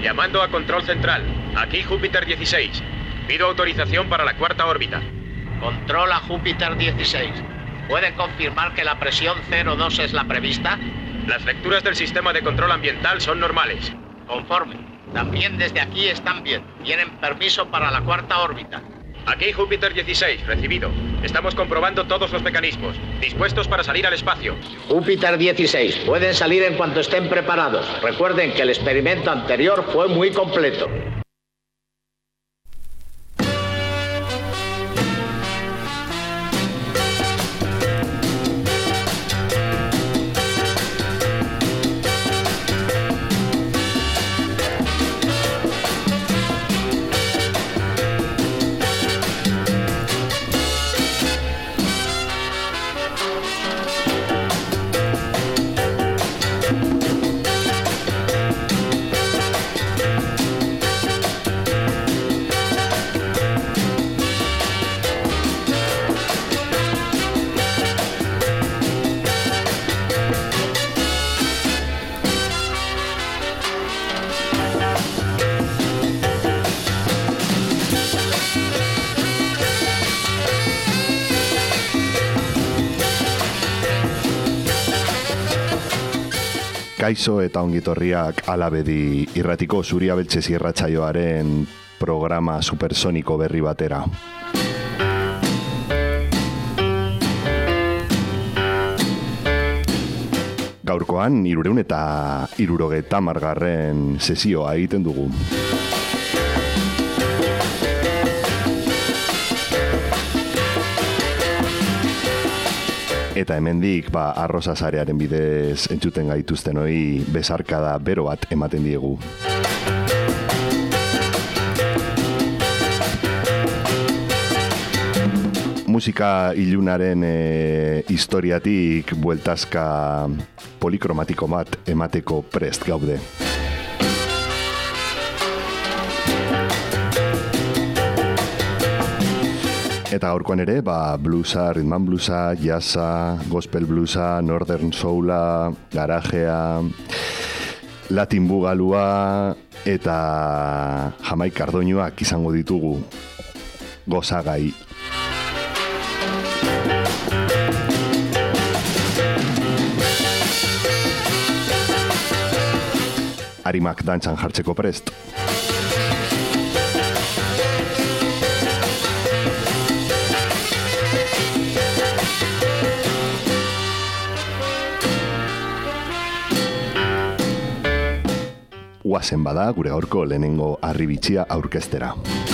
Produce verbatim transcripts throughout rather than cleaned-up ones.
Llamando a control central. Aquí Júpiter dieciséis. Pido autorización para la cuarta órbita. Control a Júpiter dieciséis. ¿Puede confirmar que la presión cero dos es la prevista? Las lecturas del sistema de control ambiental son normales. Conforme. También desde aquí están bien. Tienen permiso para la cuarta órbita. Aquí Júpiter dieciséis, recibido. Estamos comprobando todos los mecanismos. Dispuestos para salir al espacio. Júpiter dieciséis, pueden salir en cuanto estén preparados. Recuerden que el experimento anterior fue muy completo. Kaixo eta ongitorriak Alabedi irratiko Zuria Beltzez irratsaioaren programa supersoniko berri batera. Gaurkoan hirurehun eta hirurogeita hamargarren sesioa egiten dugu. Eta hemendik, ba, arroza sarearen bidez entzuten gaituzten hori besarkada bero bat ematen diegu. Musika ilunaren e, historiatik bueltazka polikromatiko bat emateko prest gaude. Eta gaurkoan ere, ba, bluesa, rhythm and bluesa, jazza, gospel bluesa, northern soula, garajea, latin bugalua eta Jamaika ardoinuak izango ditugu gozagai. Arimak dantzan jartzeko prest. Guazen bada gure gaurko lehenengo harribitxia aurkeztera.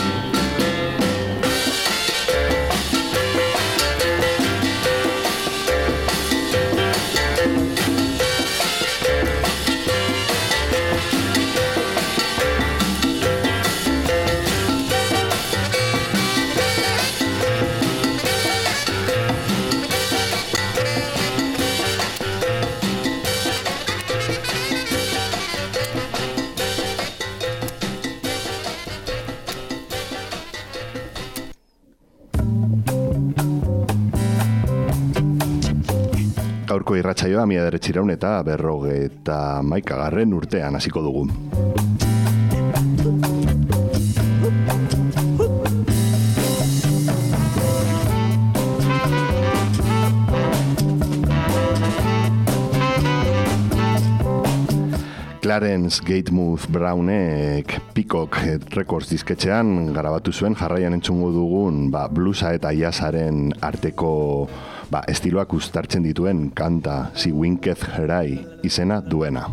Gaurko irratsaioa mila bederatziehun eta berrogeita hamaikagarren urtean hasiko dugu. Clarence Gatemouth Brownek Peacock Records disketxean garabatu zuen, jarraian entzungo dugun ba, bluesa eta jazzaren arteko ba, estiloak uztartzen dituen kanta Si Winketh Herai izena duena.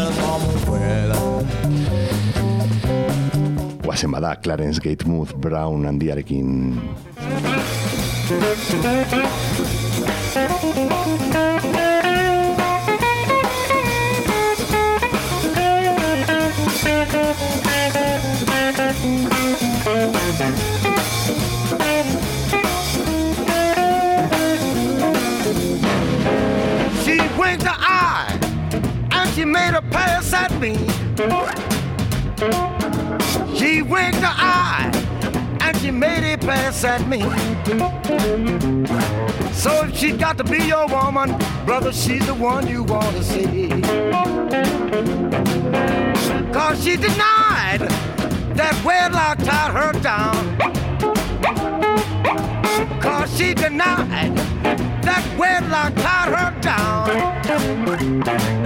Guazen bada Clarence Gatemouth Brown handiarekin. She winked her eye and she made a pass at me. She winked her eye and she made a pass at me. So if she got to be your woman, brother, she's the one you want to see. Cause she denied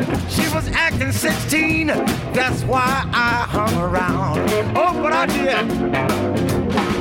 She was acting sixteen, that's why I hung around. Oh, but I did.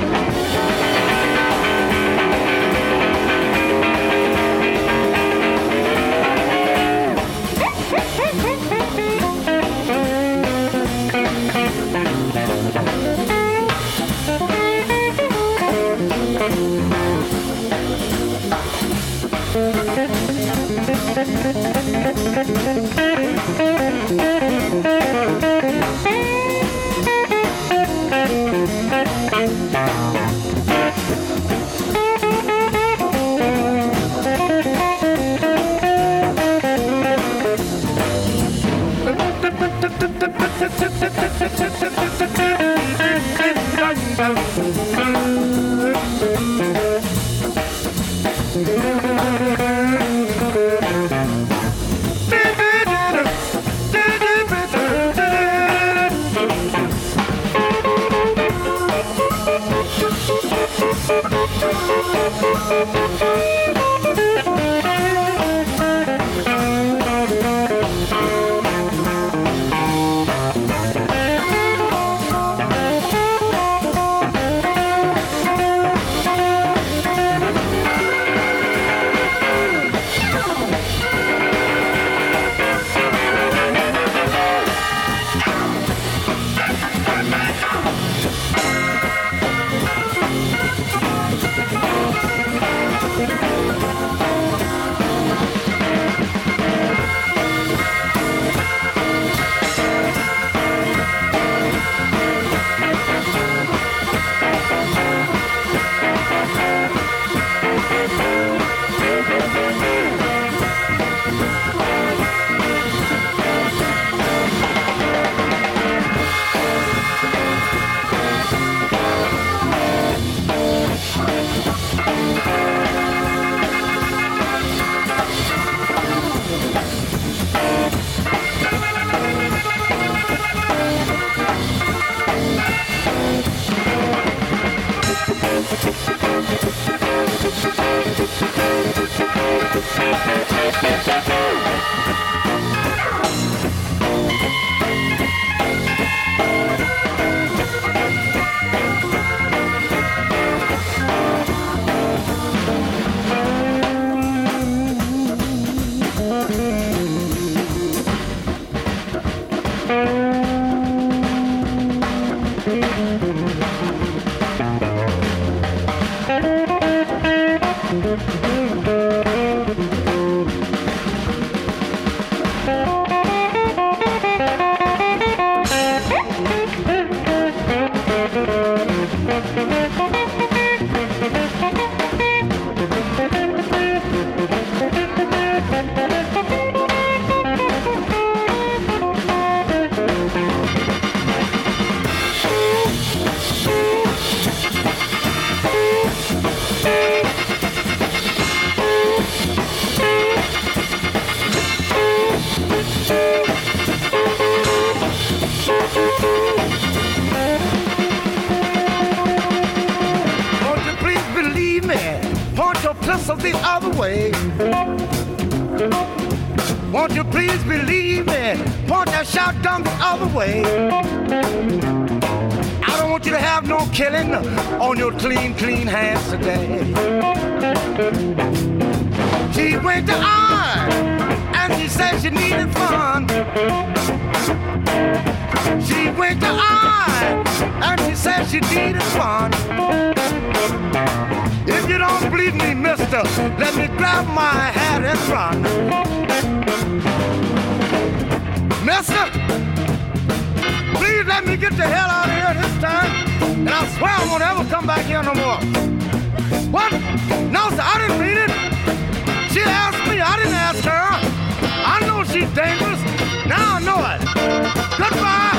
Pistol the other way. Won't you please believe me? Point that shotgun the other way. I don't want you to have no killing on your clean, clean hands today. She went to I and she said she needed fun. She went to I and she said she needed fun. If you don't believe me, mister, let me grab my hat and run. Mister, please let me get the hell out of here this time, and I swear I won't ever come back here no more. What? No, sir, I didn't mean it. She asked me, I didn't ask her. I know she's dangerous. Now I know it. Goodbye.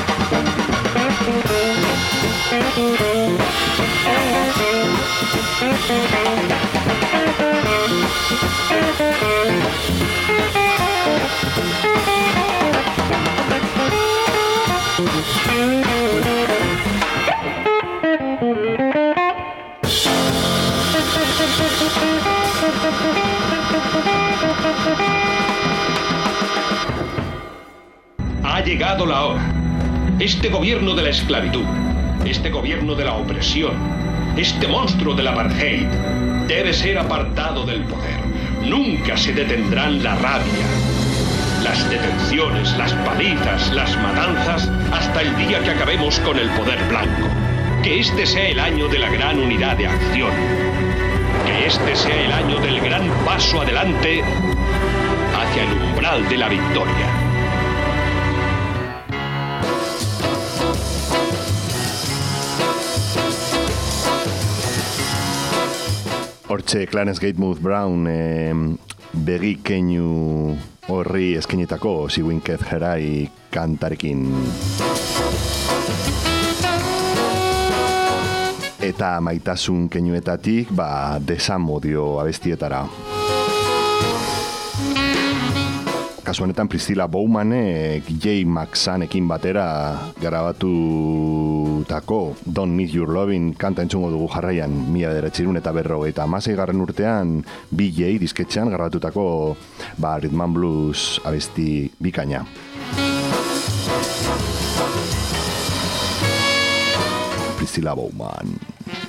llegado la hora. Este gobierno de la esclavitud, este gobierno de la opresión, este monstruo del apartheid debe ser apartado del poder. Nunca se detendrán la rabia, las detenciones, las palizas, las matanzas, hasta el día que acabemos con el poder blanco. Que este sea el año de la gran unidad de acción. Que este sea el año del gran paso adelante hacia el umbral de la victoria. Hortxe, Clarence Gatewood Brown eh, begi keinu horri eskenetako Ziwinkez Jerai kantarekin. Eta maitasun keinuetatik, ba, desamodio abestietara. Kasu honetan Priscilla Bowmanek Jay Maxanekin batera garabatutako Don't Need Your Loving kanta entzungo dugu jarraian mila bederatziehun eta berrogeita hamaseigarren urtean B J disketxean garabatutako ba, Rhythm and Blues abesti bikaina. Priscilla Bowman.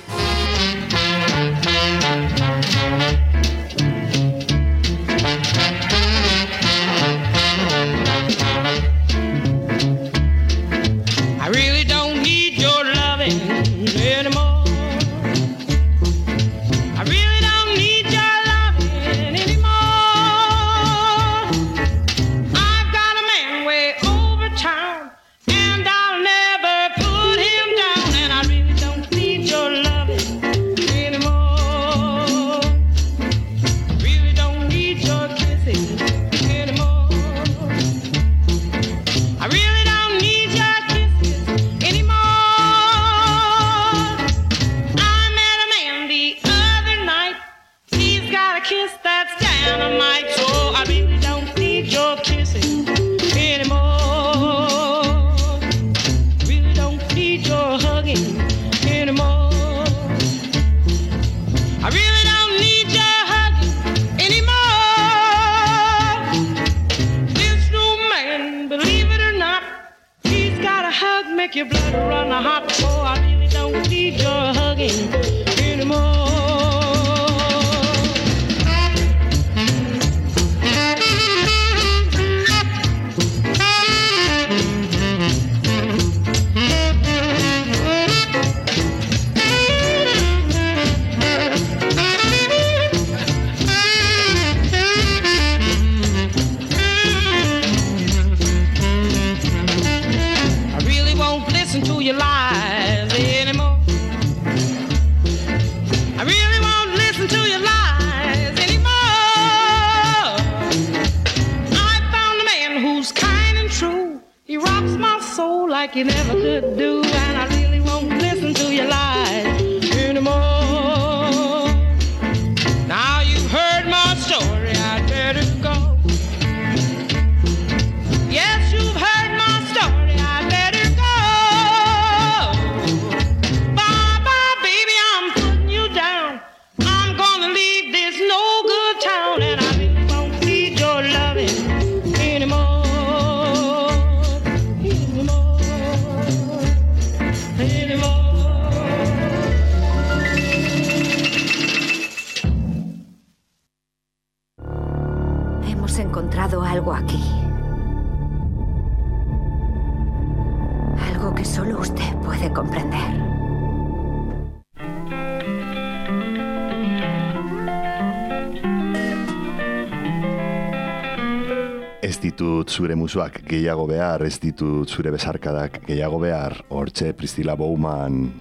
Zure musuak gehiago behar, ez ditut zure besarkadak gehiago behar, hortxe Priscilla Bowman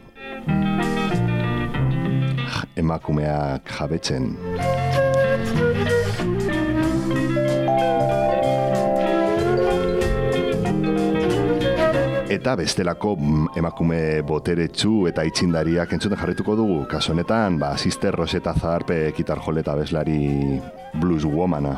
emakumeak jabetzen. Eta bestelako emakume boteretsu eta itxindariak entzuten jarrituko dugu. Kasu honetan, ba, Sister Rosetta Tharpe gitarjoleta abeslari blues womana.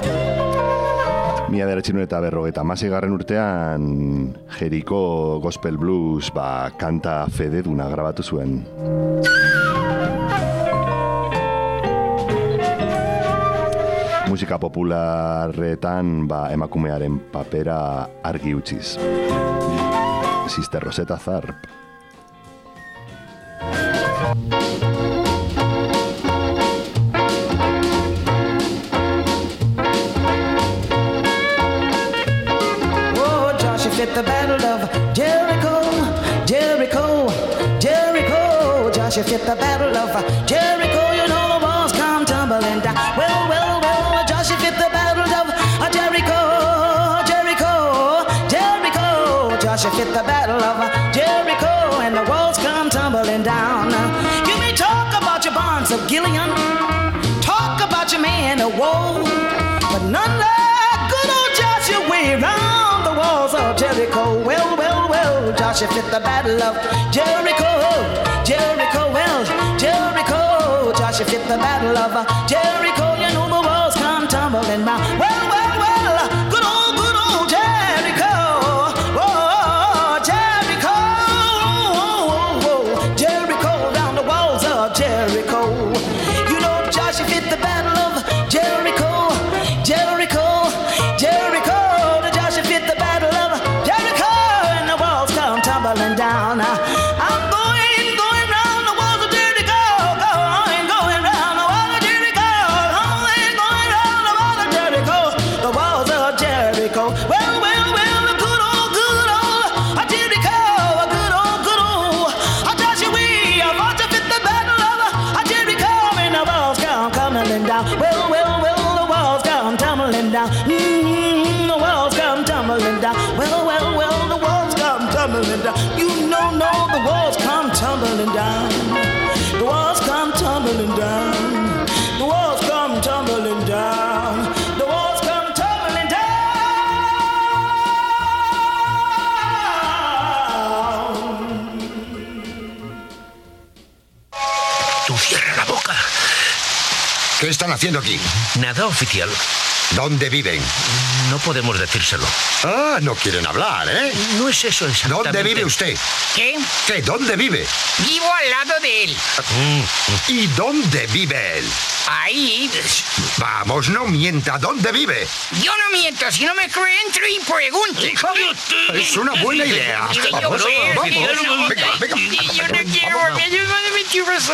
Mila bederatziehun eta berrogeita hamaseigarren urtean Jeriko Gospel Blues ba, kanta fededuna grabatu zuen. musika popularretan ba, emakumearen papera argi utziz. Sister Rosetta Tharpe. Oh, Joshua fit the battle of Jericho, Jericho, Jericho. Joshua fit the battle of Jericho. You know the walls come tumbling down. Well, well, well, Joshua fit the battle of Jericho, Jericho, Jericho. Joshua fit the battle of Jericho, and the walls come tumbling down. You may talk about your bonds of Gilead, talk about your man of woe, but none like good old Joshua way round the walls of Jericho. Well, well, well, Joshua fit the battle of Jericho, Jericho, well, Jericho. Joshua fit the battle of Jericho. You know the walls come tumbling down. Well, well, well, good old, good old Jericho. Oh, Jericho, oh, oh, Jericho, round the walls of Jericho. You know Joshua fit the battle of Jericho, Jericho, Jericho. The Joshua fit the battle of Jericho, and the walls come tumbling down. I'm going, going round the walls of Jericho, going, going round the walls of Jericho, going, going round the walls of Jericho, the walls of Jericho. Well, well, well, the good old, good old Jericho, a good old, good old Joshua, we are about to fit the battle of Jericho, and the walls come tumbling down. Well, well, well, the walls come tumbling down. Mm-hmm, the walls come tumbling down. Well, well, well, the walls come tumbling down. You know, no, the walls come tumbling down. The walls come tumbling down. The walls come tumbling down. The walls come tumbling down. Tú cierra la boca. ¿Qué están haciendo aquí? Nada, oficial. ¿Dónde viven? No podemos decírselo. Ah, no quieren hablar, ¿eh? No es eso exactamente. ¿Dónde vive usted? ¿Qué? ¿Qué? ¿Dónde vive? Vivo al lado de él. ¿Y dónde vive él? Ahí. Vamos, no mienta. ¿Dónde vive? Yo no miento. Si no me cree, entre y pregunte. Es una buena idea. Vamos, vamos. Venga, venga. Yo no quiero, porque yo no de mentiroso.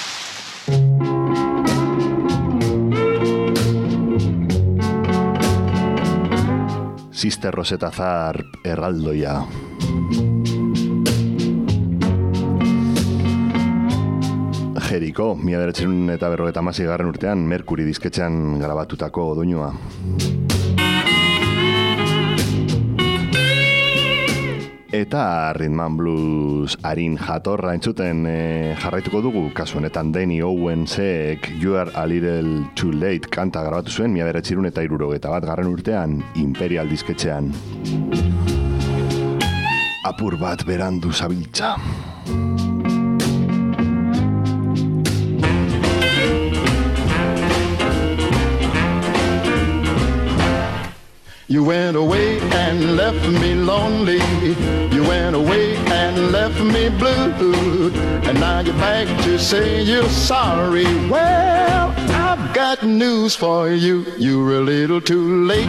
Sister Rosetta Tharpe erraldoia. Jericho, mila bederatziehun eta berrogeita hamaseigarren urtean Mercury disketxean grabatutako doinua. Eta Rhythm and Blues arin jatorra entzuten e, jarraituko dugu, kasu honetan Danny Owensek You Are a Little Too Late kanta grabatu zuen mila bederatziehun eta hirurogeita bat garren urtean Imperial disketxean. Apur bat berandu zabiltza. You went away and left me lonely. You went away and left me blue. And now you're back to say you're sorry. Well, I've got news for you. You're a little too late.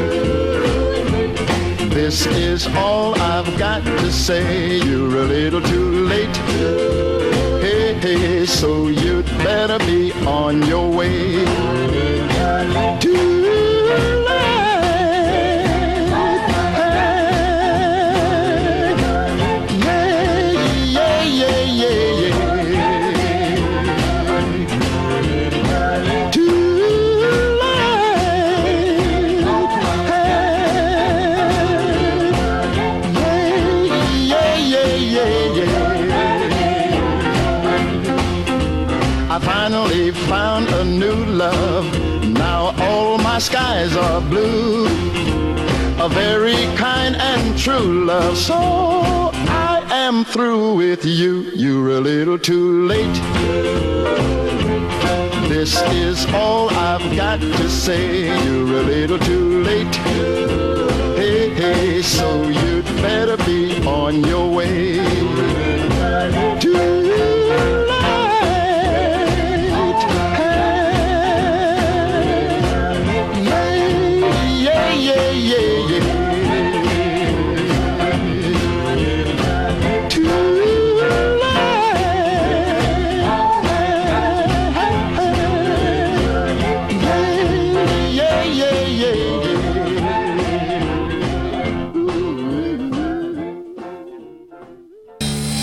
This is all I've got to say. You're a little too late. Hey, hey, so you'd better be on your way. Too finally found a new love. Now all my skies are blue. A very kind and true love. So I am through with you. You're a little too late. This is all I've got to say. You're a little too late. Hey, hey, so you'd better be on your way. Too late.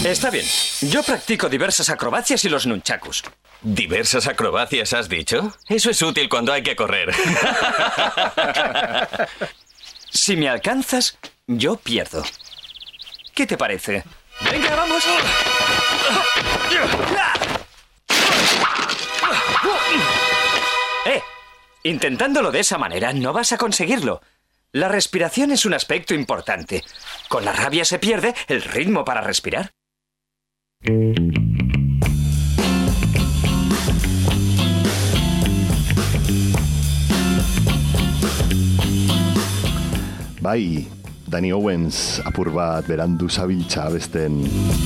Está bien. Yo practico diversas acrobacias y los nunchakus. ¿Diversas acrobacias has dicho? Eso es útil cuando hay que correr. Si me alcanzas, yo pierdo. ¿Qué te parece? ¡Venga, vamos! ¡Eh! Intentándolo de esa manera no vas a conseguirlo. La respiración es un aspecto importante. Con la rabia se pierde el ritmo para respirar. Bai, Danny Owens apur bat berandu zabiltza abesten.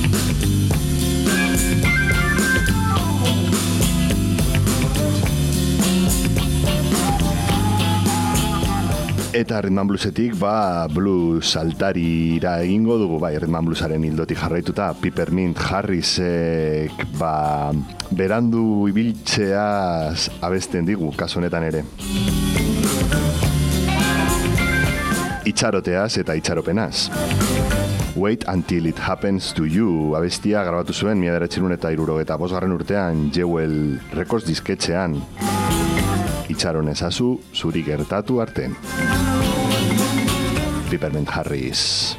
Eta Rhythm and Bluesetik, ba, blues altarira egingo dugu, bai, Rhythm and Bluesaren hildotik jarraituta, Peppermint Harrisek, ba, berandu ibiltzeaz abesten digu, kasu honetan ere. Itxaroteaz eta itxaropenaz. Wait Until It Happens to You abestia grabatu zuen mila bederatziehun eta hirurogeita bosgarren urtean Jewel Records disketxean. Itxaron ezazu zuri gertatu arte. Peppermint Harris.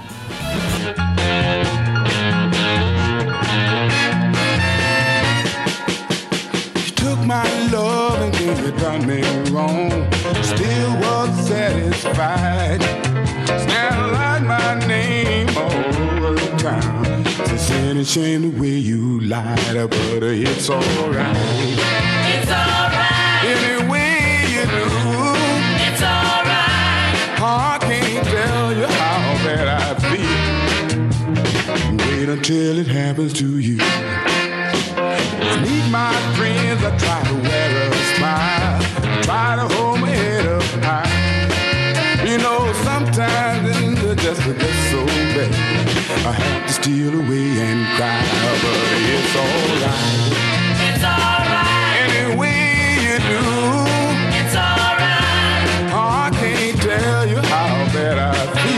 You took my love and then you done me wrong. Still was satisfied. Snapline my name all over the town. It's a shame the way you lied, but it's alright. It's alright. Any way you do, it's alright. I can't tell you how bad I feel. Wait until it happens to you. I need my friends, I try to wear a smile, try to hold my head up high. You know, sometimes it just gets so bad, I have to steal away and cry, but it's alright. It's alright. Any way you do, it's alright. I can't tell you how bad I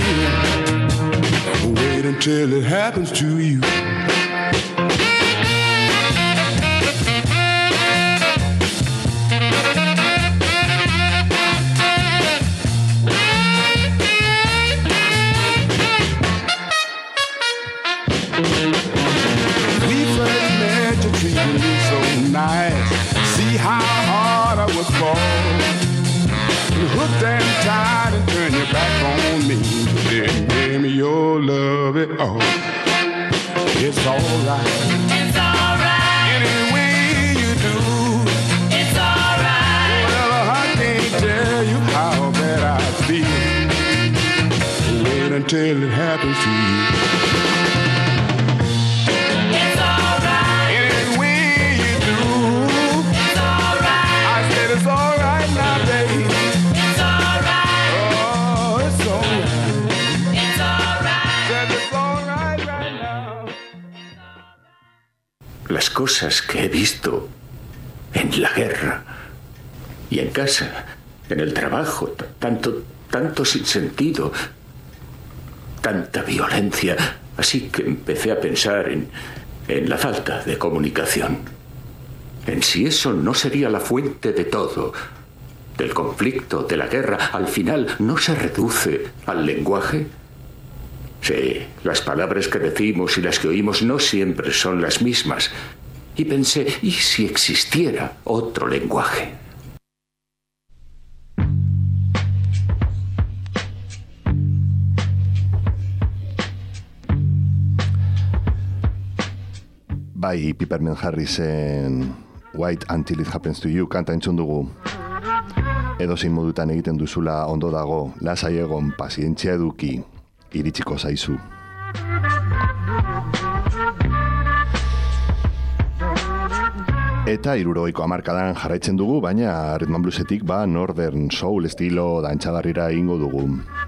feel. Wait until it happens to you. Nice. See how hard I was falling. You hooked and tied and turned your back on me. Didn't give me your love at all. It's alright. It's alright. Any way you do, it's alright. Well, I can't tell you how bad I feel. Wait until it happens to you. It's alright now, baby. It's alright. Oh, it's alright. It's alright. Said it's alright right now. Las cosas que he visto en la guerra y en casa, en el trabajo, t- tanto, tanto sinsentido, tanta violencia, así que empecé a pensar en, en la falta de comunicación. En si eso no sería la fuente de todo, del conflicto, de la guerra, al final no se reduce al lenguaje. Sí, las palabras que decimos y las que oímos no siempre son las mismas. Y pensé, ¿y si existiera otro lenguaje? Bai, Peppermint Harrisen Wait Until It Happens to You kanta entzun dugu. Edozein modutan egiten duzula ondo dago, lasai egon, pazientzia eduki, iritsiko zaizu. Eta hirurogeiko hamarkadan jarraitzen dugu, baina Rhythm and Bluesetik ba Northern Soul estilo dantzagarrira egingo dugu.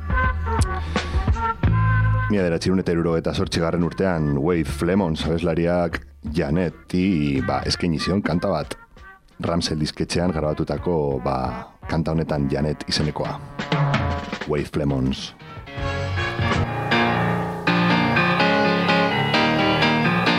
Mila bederatziehun eta hirurogeita zortzigarren urtean Wade Flemons abeslariak Janeti ba, eskaini zion kanta bat. Ramsel disketxean grabatutako ba, kanta honetan Janet izenekoa. Wade Flemons.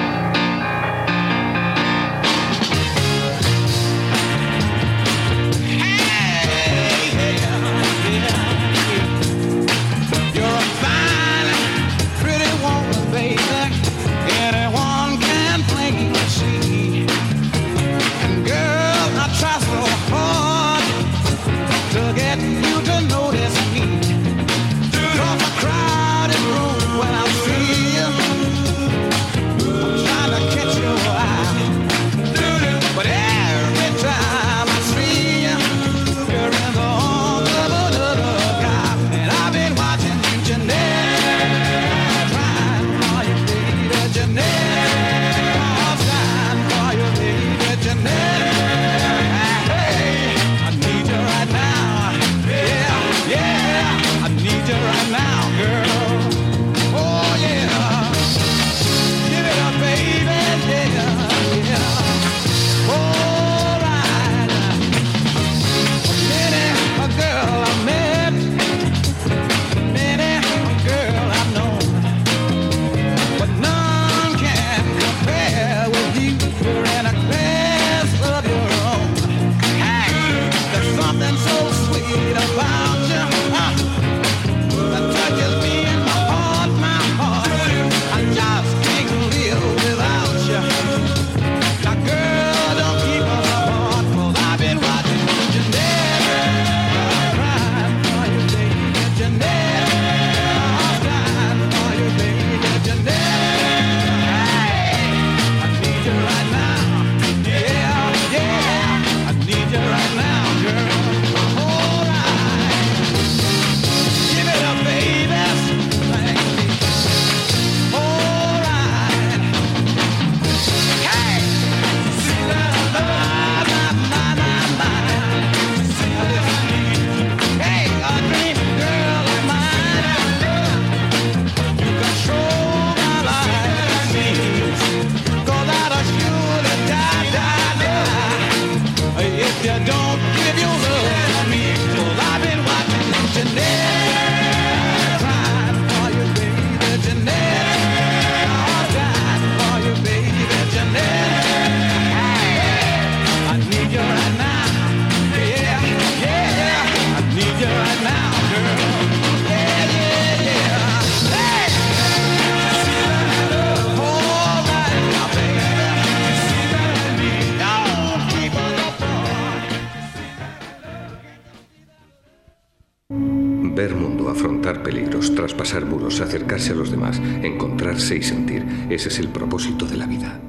traspasar muros, acercarse a los demás, encontrarse y sentir. Ese es el propósito de la vida.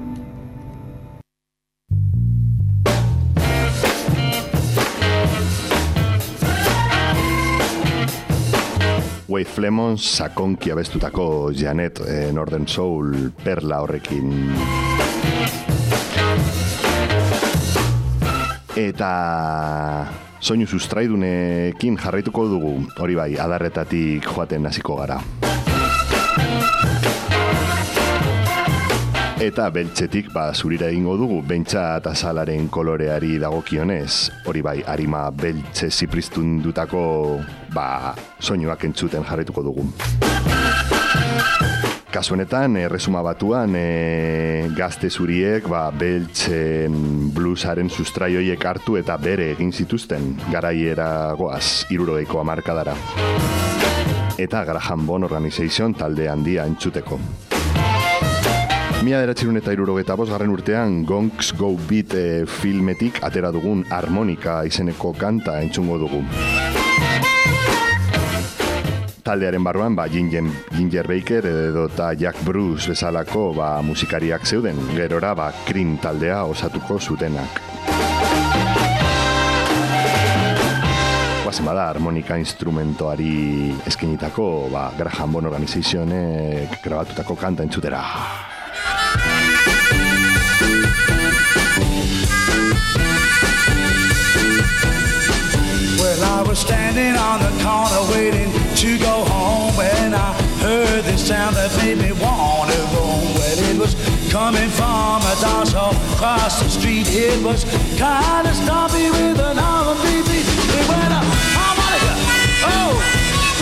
Wade Flemons sakonki abestutako Janet eh, Northern Soul perla horrekin. Eta soinu sustraidunekin jarraituko dugu, hori bai, adarretatik joaten hasiko gara. Eta beltzetik ba, zurira egingo dugu, behintzat azalaren koloreari dagokionez, hori bai, arima beltze zipristundutako ba, soinuak entzuten jarraituko dugu. Kasu honetan, erresuma batuan, e, gazte zuriek ba, beltzen bluesaren sustraioiek hartu eta bere egin zituzten garaiera goaz, hirurogeiko hamarkadara. Eta Graham Bond Organization talde handia entzuteko. Mila bederatziehun eta hirurogeta bosgarren urtean Gonks Go Beat e, filmetik atera dugun harmonika izeneko kanta entzungo dugu. Taldearen barruan ba, Ginger, Ginger Baker edo eta Jack Bruce bezalako ba, musikariak zeuden, gerora ba, Cream taldea osatuko zutenak. Guazen bada harmonika instrumentoari eskenitako ba, Graham Bond Organizationek grabatutako kanta entzutera. Well, I was standing on the corner waiting to go home when I heard this sound that made me want to roam. Well, it was coming from a dance hall across the street. It was kind of stompy with an R and B beat. It went up, harmonica, oh!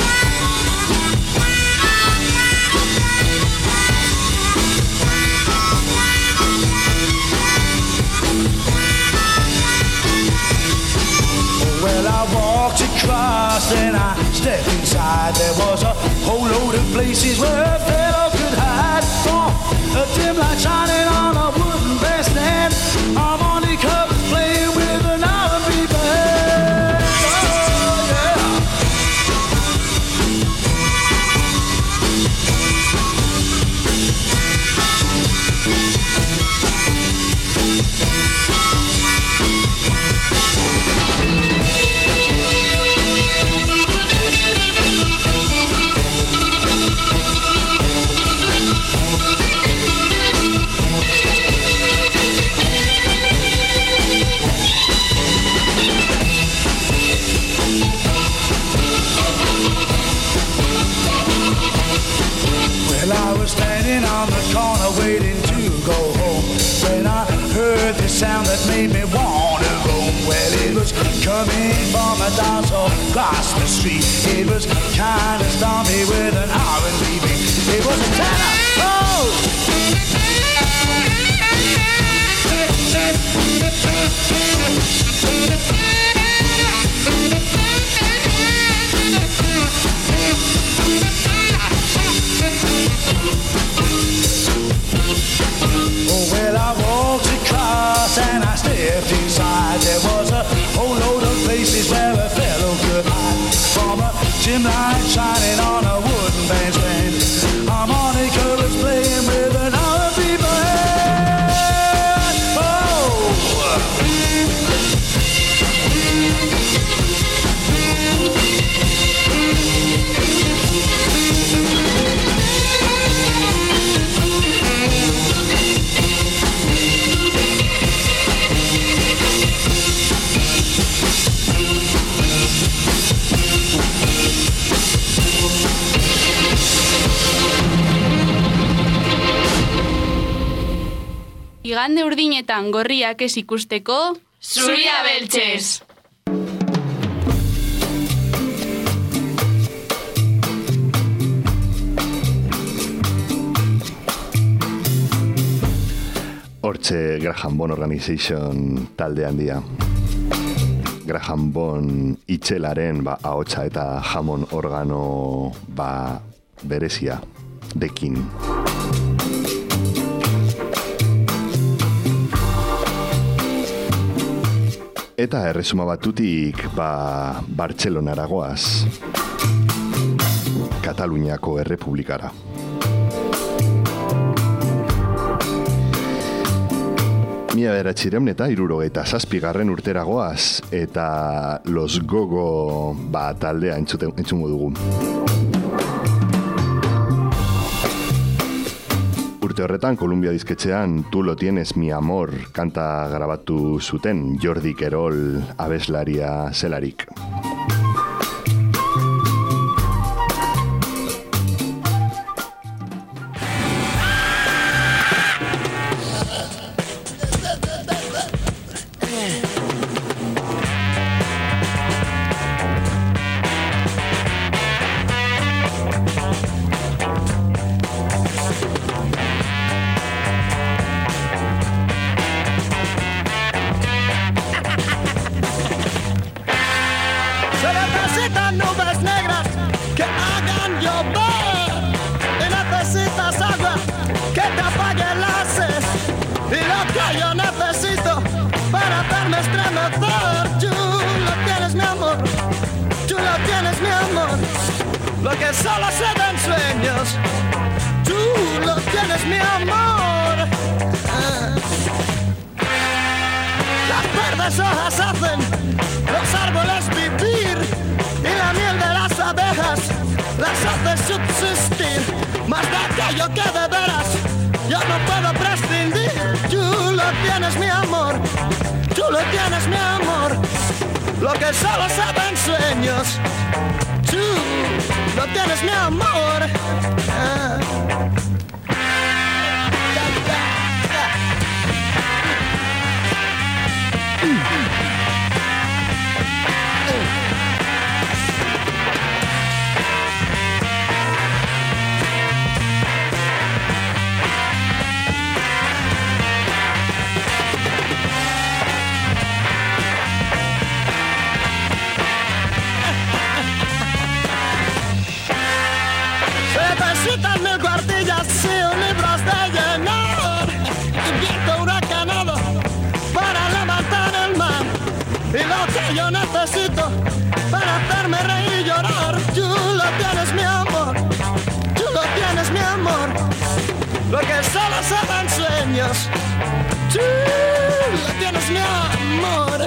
Well, I walked across and I stepped inside. There was a whole load of places where a fellow could hide from a dim light shining on a wooden bandstand. Harmonica playing with an R and B band. Oh, yeah. Standing on the corner waiting to go home when I heard the sound that made me want to roam. Well, it was coming from a dance hall across the street. It was kind of stompy with an R and B beat. It was a tenor, oh! Oh, well, I walked across and I stepped inside. There was a whole load of places where a fellow could hide from a dim light shining on a wooden bandstand. Harmonica was playing with an R and B band. Oh! Igande urdinetan gorriak ez ikusteko, zuria beltzez! Hortxe Graham Bond Organization talde handia. Graham Bond itxelaren ba, ahotsa eta jamon organo ba, berezia dekin. Eta erresuma batutik ba, Bartzelonara goaz. Kataluniako Errepublikara. Mila beratxireun eta hirurogeita zazpigarren urteragoaz, eta Los Gogo ba, taldea entzute, entzungo dugu. Urte horretan, Columbia disketxean Tu lo tienes mi amor kanta grabatu zuten Jordi Querol abeslaria zelarik. Lo que solo se da en sueños, tú lo tienes, mi amor. Ah. Las verdes hojas hacen los árboles vivir y la miel de las abejas las hace subsistir. Más de aquello que de veras yo no puedo prescindir. Tú lo tienes, mi amor, tú lo tienes, mi amor. Lo que solo se da en sueños, tú lo tienes, mi amor. Ah. Necesitan mil cuartillas y un libros de llenar y viento huracanado para levantar el mar. Y lo que yo necesito para hacerme reír y llorar, tú lo tienes, mi amor, tú lo tienes, mi amor. Lo que solo se dan sueños, tú lo tienes, mi amor.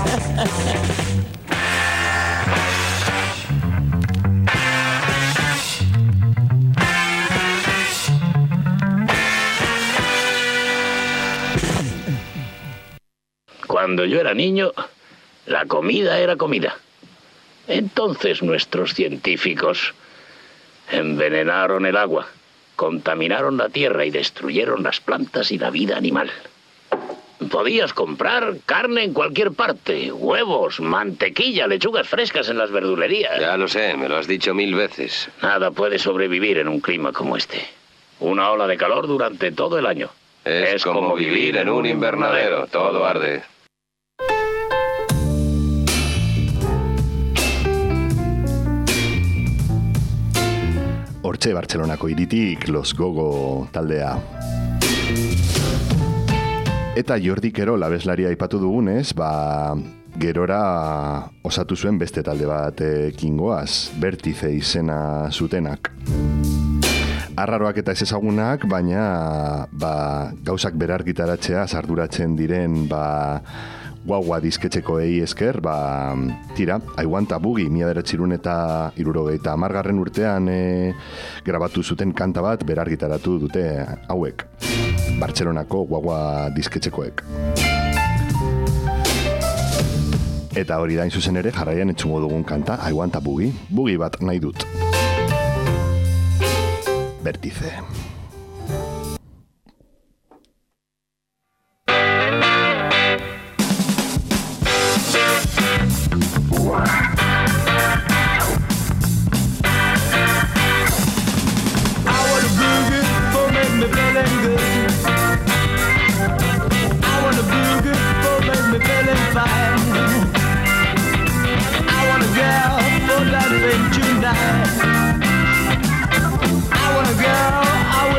Cuando yo era niño, la comida era comida. Entonces nuestros científicos envenenaron el agua, contaminaron la tierra y destruyeron las plantas y la vida animal. Podías comprar carne en cualquier parte, huevos, mantequilla, lechugas frescas en las verdulerías. Ya lo sé, me lo has dicho mil veces. Nada puede sobrevivir en un clima como este. Una ola de calor durante todo el año. Es, es como, como vivir en un invernadero, todo arde. Hortxe Bartzelonako hiritik Los Gogo taldea. Eta Jordi Querol abeslaria aipatu dugunez, ba, gerora osatu zuen beste talde batekin goaz, Bertize izena zutenak. Arraroak eta ez ezagunak, baina ba, gauzak berargitaratzea sarduratzen diren ba, guagua disketxekoei esker, ba, tira, I Want a Boogie, mila bederatziehun eta hirurogeita hamargarren urtean e, grabatu zuten kanta bat berargitaratu dute hauek, Bartzelonako guagua disketxekoek. Eta hori da in zuzen ere, jarraian entzungo dugun kanta, I Want a Boogie, boogie bat nahi dut. Bertize. I want a girl, I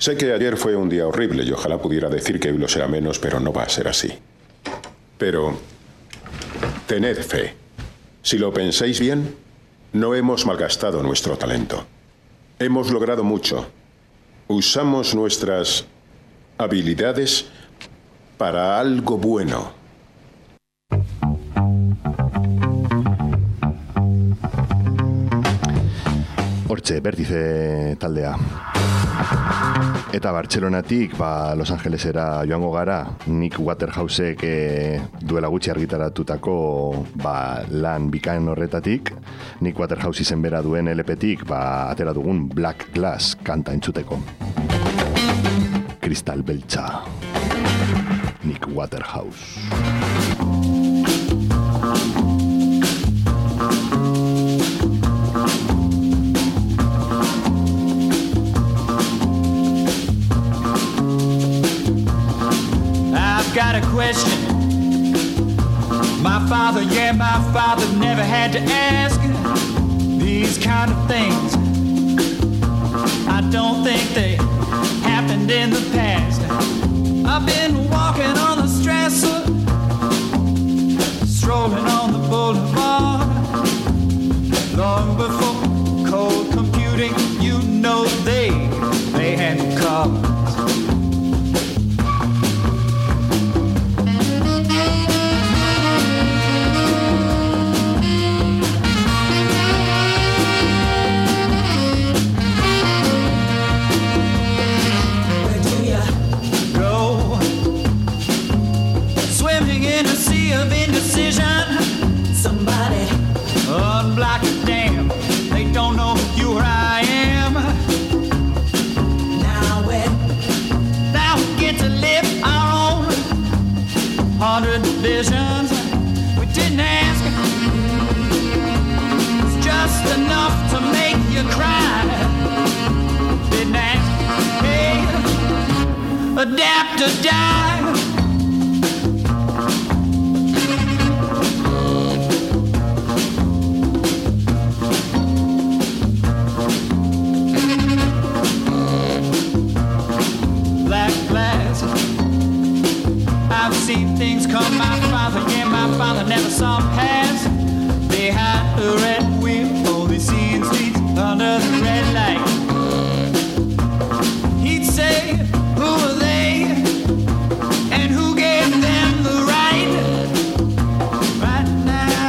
Sé que ayer fue un día horrible y ojalá pudiera decir que hoy lo será menos, pero no va a ser así. Pero tened fe. Si lo pensáis bien, no hemos malgastado nuestro talento. Hemos logrado mucho. Usamos nuestras habilidades para algo bueno. Hortxe, Bertize taldea. Eta Bartzelonatik, ba, Los Angelesera joango gara, Nick Waterhousek e, duela gutxi argitaratutako ba, lan bikain horretatik, Nick Waterhouse izen bera duen L P-tik, ba, atera dugun Black Glass kanta entzuteko. Kristal beltza. Nick Waterhouse. Got a question. My father, yeah, my father never had to ask these kind of things. I don't think they happened in the past. I've been walking on the Strasser, strolling on the boulevard. Long before cold computing, you know they, they had cars. Of indecision, somebody unblock the dam. They don't know you or I am. Now we, now we get to live our own hundred visions. We didn't ask. It's just enough to make you cry. Didn't ask. Hey, adapt or die. I've seen things come my father, yeah, my father never saw pass. Behind the red wheel, only seeing streets under the red light. He'd say, who are they? And who gave them the right? Right now.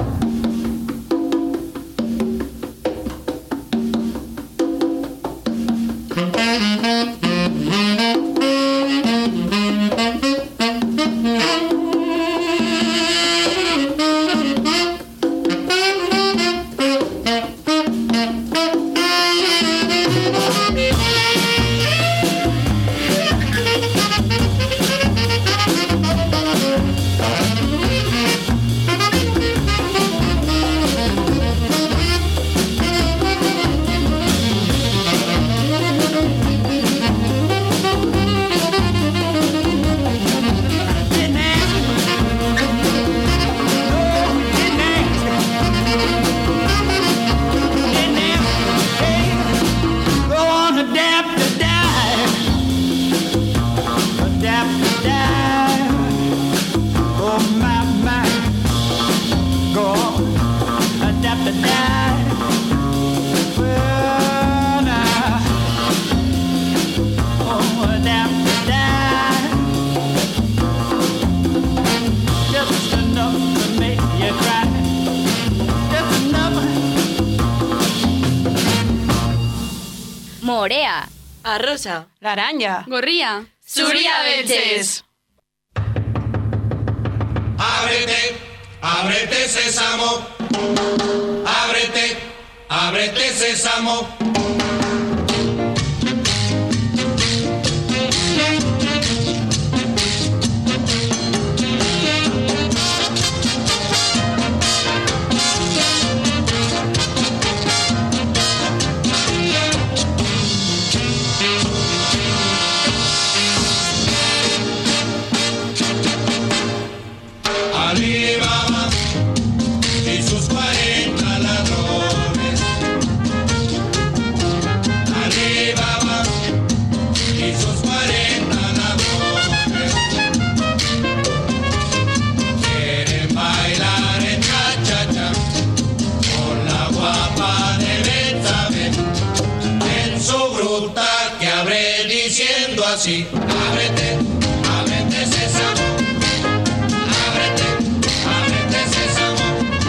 Morea. Arrosa. Laranja. Gorria. Zuria beltzez. Ábrete, ábrete sésamo. Ábrete, ábrete sésamo. Alibaba y sus cuarenta ladrones así. Ábrete, ábrete sésamo. Ábrete, ábrete sésamo.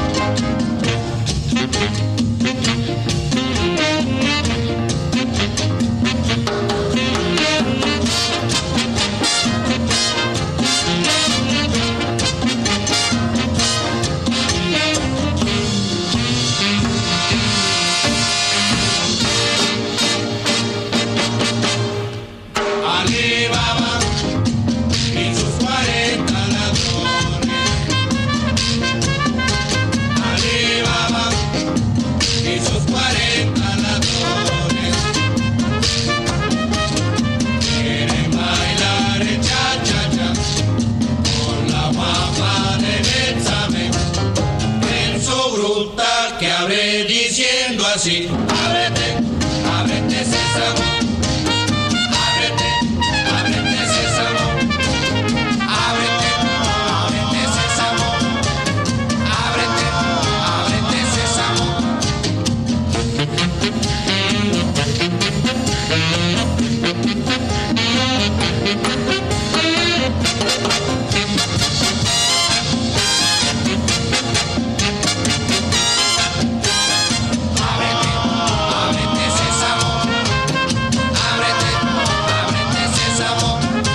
Alibaba y sus cuarenta ladrones. Alibaba y sus cuarenta ladrones. Quieren bailar el cha-cha-cha con la guapa de Betsabé. Pienso brutal que habré diciendo así. Ábrete, ábrete sésamo. Ábrete, ábrete sésamo. Ábrete, ábrete sésamo. Ábrete, ábrete sésamo. Ábrete, ábrete sésamo. Ábrete, ábrete sésamo.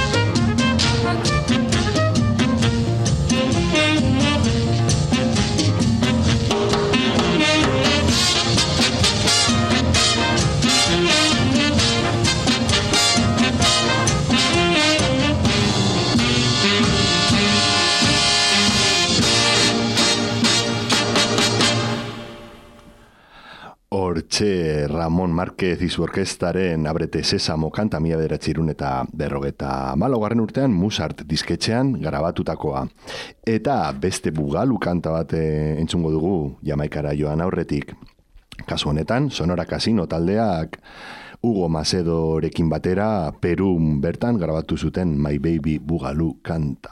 Hortxe Ramon Márquez izu orkestaren Abrete Sesamo kanta mila bederatziehun eta berrogeta malaugarren urtean Musart disketxean grabatutakoa. Eta beste bugalu kanta bat eh, entzungo dugu Jamaikara joan aurretik. Kasu honetan, Sonora Casino taldeak Hugo Macedorekin batera Perun bertan grabatu zuten My Baby Bugalu kanta.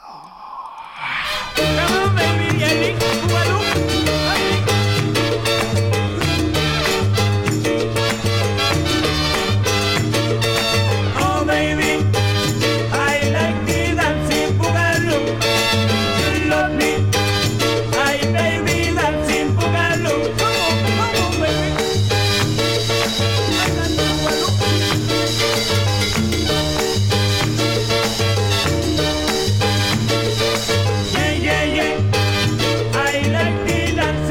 Oh baby, I like the dancing boogaloo. You love me, I baby dancing boogaloo. Come on, come on, baby. I like the boogaloo. Yeah, yeah, yeah. I like the dancing.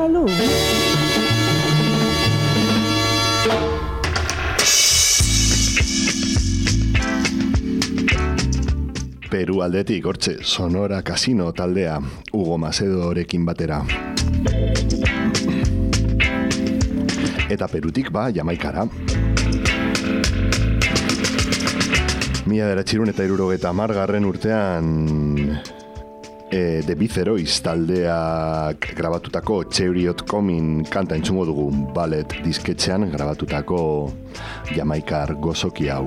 Boogaloo. Peru aldetik, hortxe, Sonora Casino taldea, Hugo Macedorekin batera. Eta Perutik, ba, Jamaikara. Mila beratxirun eta irurogeta margarren urtean e, The Viceroys taldeak grabatutako Chariot Coming kanta entzungo dugu ballet disketxean grabatutako Jamaikar gozoki hau.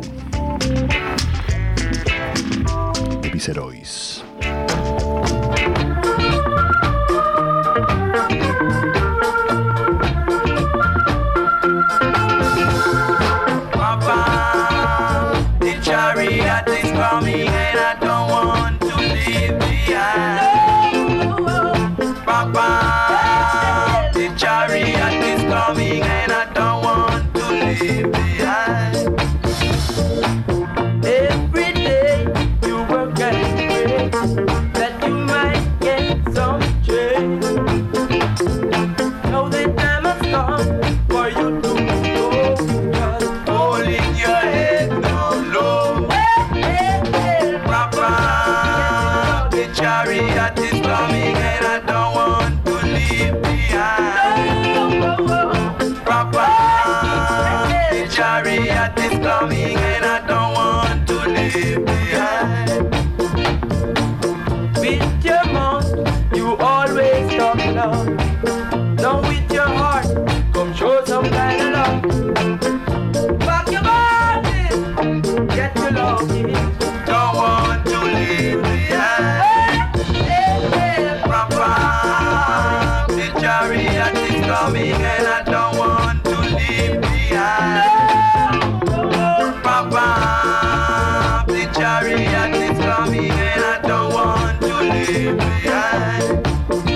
The Viceroys. Chariot is coming and I don't want to leave behind. Papa, the chariot is coming and I don't want to leave behind. Every day you work and pray that you might get some change. Now the time has come for you to go, just holding your head down low. Papa, the chariot is coming and I don't want to leave behind. Papa, the chariot is coming and I don't want to leave behind. With your mouth, you always talk love. Now with your heart, come show some kind of love. Back your body, get your love in. Don't want to leave behind. Hey, hey, Papa, the chariot is coming and I don't want to leave behind. Papa, the chariot is coming and I don't want to leave behind.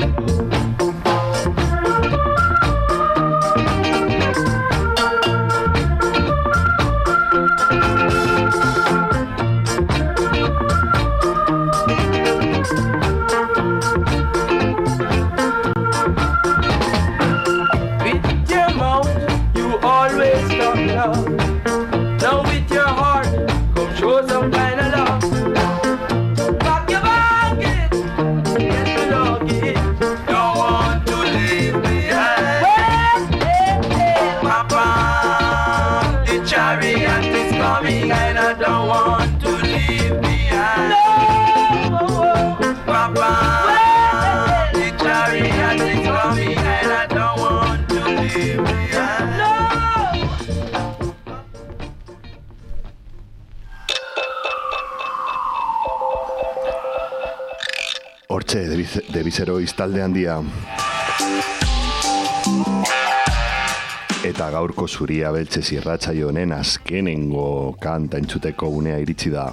With your mouth, you always talk love. Now with your heart, come show some kind of love. Pack your baggage, get your luggage. Don't want to leave behind. Hey, hey, Papa, the chariot is coming and I don't want to leave behind. No, Papa, the chariot is coming and I don't want to leave behind. No. Hortxe, The Viceroys talde handia. Eta gaurko zuria beltze zirratsaio honen azkenengo kanta entzuteko unea iritsi da.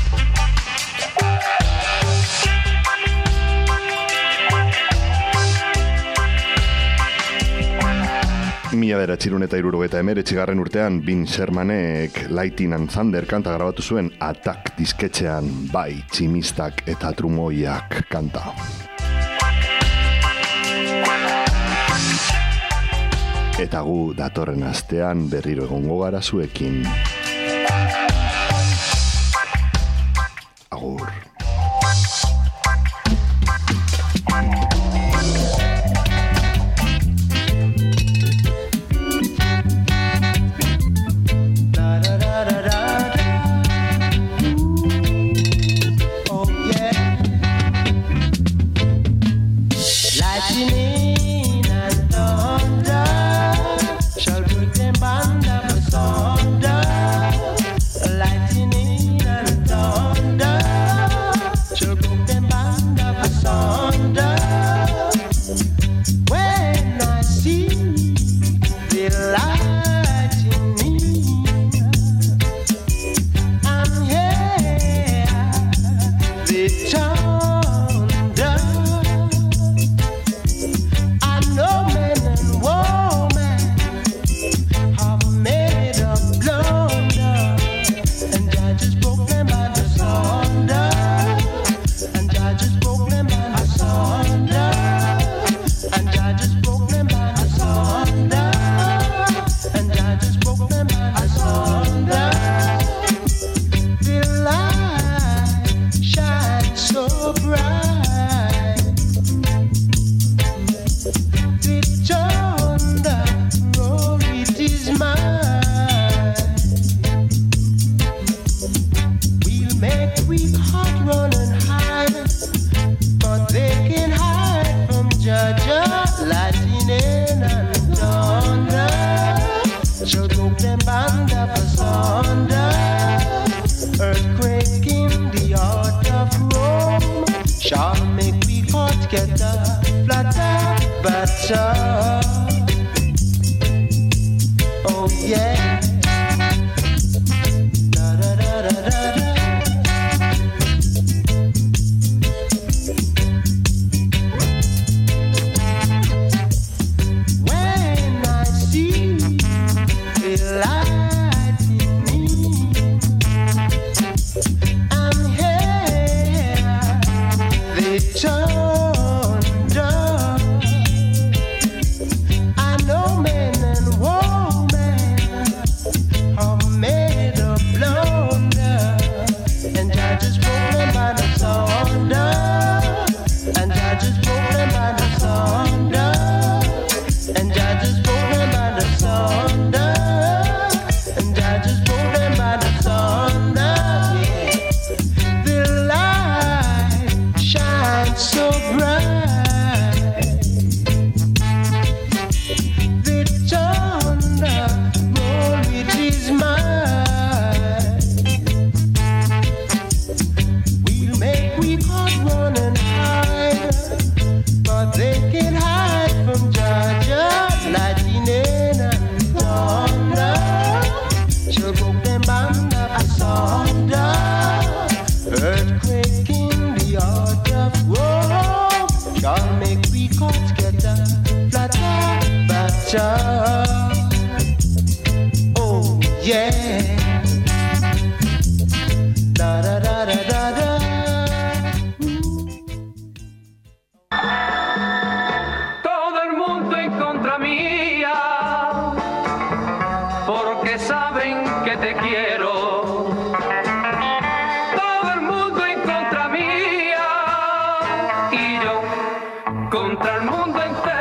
Mila beratxirun eta irurogeta emeretzigarren urtean Bin Shermanek Lightning and Thunder kanta grabatu zuen Attack disketxean, bai tximistak eta trumoiak kanta. Eta gu datorren astean berriro egongo gara zuekin. Agur. Lightning and thunder shall put them under asunder. Lightning and thunder shall put them shall broke them band up asunder. Earthquake in the heart of Rome shall make we hot get a flatter better. Oh yeah. Da da da da da da. When I see the light in me, I'm here. They thunder. I know men and women are made of blunder, and I just broke them by the thunder, and I just broke them by the thunder, and I just broke them by the thunder, and I just broke them by the thunder. Yeah. The light shines so bright. The thunder roll it is mine. We'll make we hot run and hide, but they can hide from Georgia. Lightning and thunder shall broke them band up asunder. Earthquake in the heart of Rome shall make we caught get a flatter better. Oh yeah. Da da da da da da. Todo el mundo en contra mía, porque saben que te quiero. Todo el mundo en contra mía, y yo contra el mundo entero.